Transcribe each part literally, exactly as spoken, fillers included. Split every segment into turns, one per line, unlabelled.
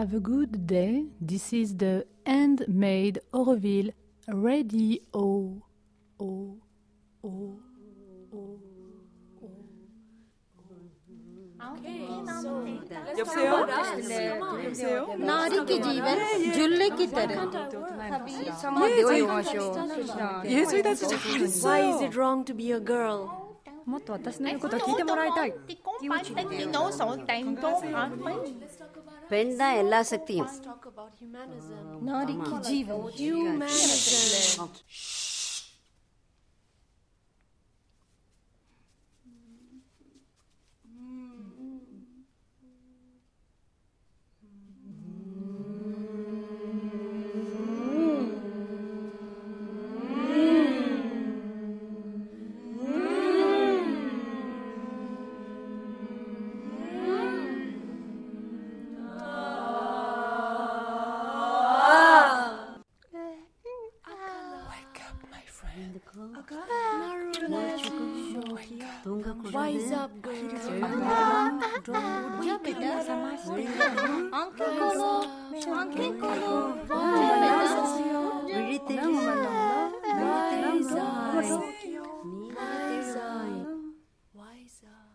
Have a good day. This is the Handmade Auroville Radio. Oh, oh, oh, oh.
여보세요? 여보세요?
नारी की जीवन जुल्ले की तरह
예술이 다 잘했어요.
Why is it wrong to be a girl?
もっと私の言うことを聞いてもらいたい。
பெண் தான் எல்லா சக்தியும்.
नारी की जीवन
Humanism. Wise up, girl.
आंखें खोलो आंखें खोलो
Wise up. Wise up.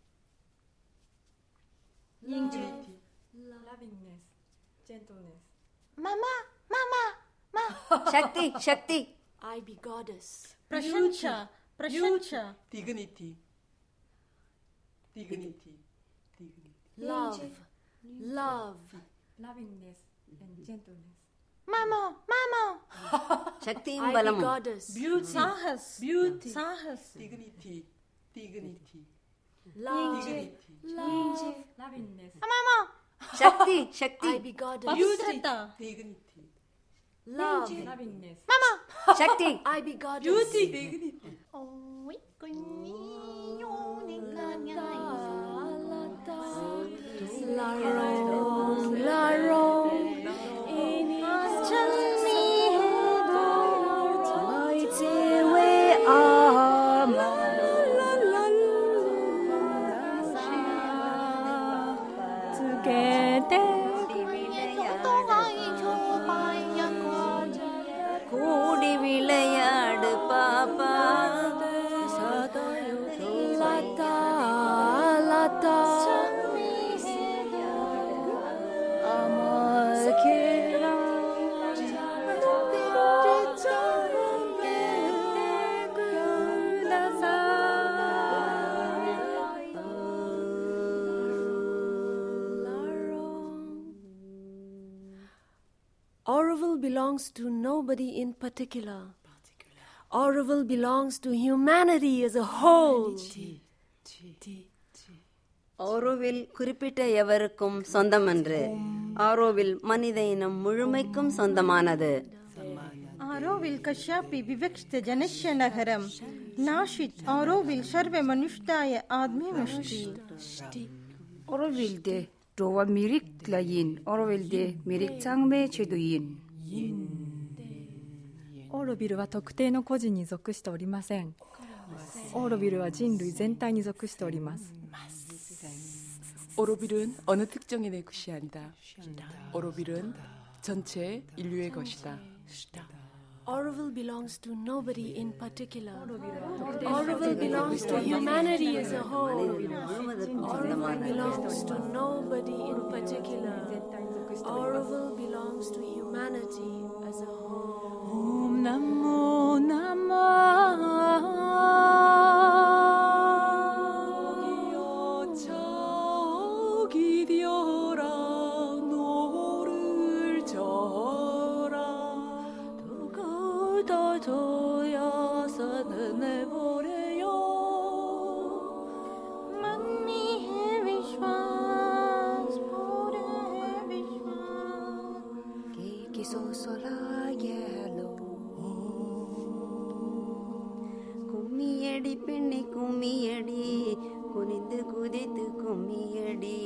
Lovingness, gentleness.
Mama mama
Sakthi Sakthi
I be goddess.
प्रशंसा प्रशंसा
Dignity. Dignity. Dignity.
Love. Love.
Lovingness and gentleness.
मामा मामा
சக்தியும்
I be
பலமும்.
goddess.
साहस
Beauty.
साहस
Dignity. Dignity.
Love.
Dignity.
Love.
Lovingness.
Mama
Sakthi Sakthi
I be goddess.
पवित्रता
Dignity.
Love.
Lovingness.
Mama
Sakthi
I be goddess.
Beauty. Dignity.
Larong, larong,
चलनी
கூடி விளையாடு பாப்பா.
lata, lata. Auroville belongs to nobody in particular. Auroville belongs to humanity as a whole.
Auroville குறிப்பிட்ட எவருக்கும் சொந்தமன்று. ஆரோவில் மனித இனம் முழுமைக்கும் சொந்தமானது.
आरोविल कश्यपि विवक्षित जनस्य नगरम नाशित आरोविल सर्वे मनुष्याय आदमी मुष्टि
Auroville de rowa mirik layin. Auroville de mirik changme cheduyin.
オーロビルは特定の個人に属しておりません。オーロビルは人類全体に属しております。
오로빌은 어느 특정인의 것이 아니다. 오로빌은 전체 인류의 것이다.
Auroville belongs to nobody in particular. Auroville belongs to humanity as a whole. Auroville belongs to nobody in particular. Auroville belongs to humanity as a whole.
옴 나모 나모 저기 뛰어라 노를 져라 누가 더 줘야서 내버려요
मन में है विश्वास पूरे है विश्वास
que sosolagelo கும்மியடி பெண்ணை கும்மியடி குனிந்து குதித்து கும்மியடி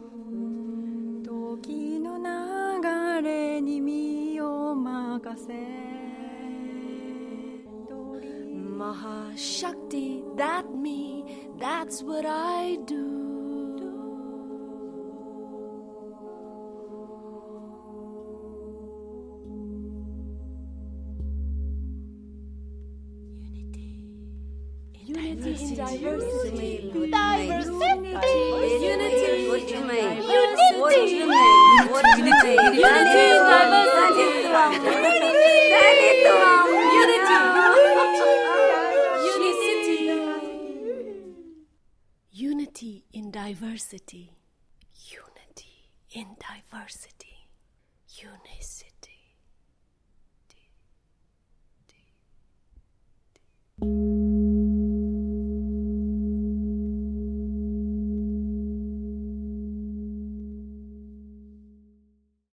時の流れに身を任せ
Mahashakti, that me, that's what I do. Unity in diversity.
Diversity.
Unity.
ஒற்றுமை
Unity.
ஒற்றுமை
Unity in diversity.
தனித்துவம்
Unity. Unicity. Unity in diversity. Unity in diversity. Unicity.